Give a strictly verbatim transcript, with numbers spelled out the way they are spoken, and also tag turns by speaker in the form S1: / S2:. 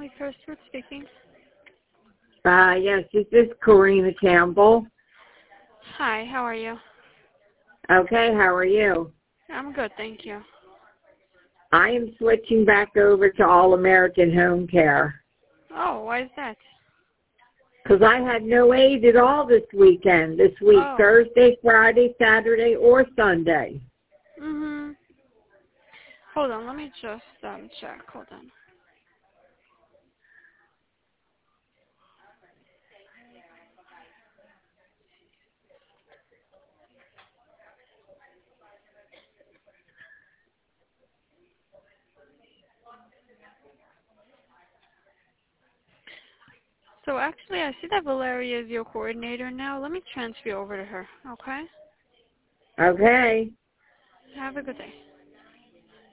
S1: Family First Fruit speaking.
S2: Uh, yes, this is Karina Campbell.
S1: Hi, how are you?
S2: Okay, how are you?
S1: I'm good, thank you.
S2: I am switching back over to All American Home Care
S1: Oh, why is that?
S2: because I had no aid at all this weekend, this week,
S1: Oh.
S2: Thursday, Friday, Saturday, or Sunday.
S1: Mm-hmm. Hold on, let me just um check. Hold on. So actually, I see that Valeria is your coordinator now. Let me transfer you over to her, okay?
S2: Okay.
S1: Have a good day.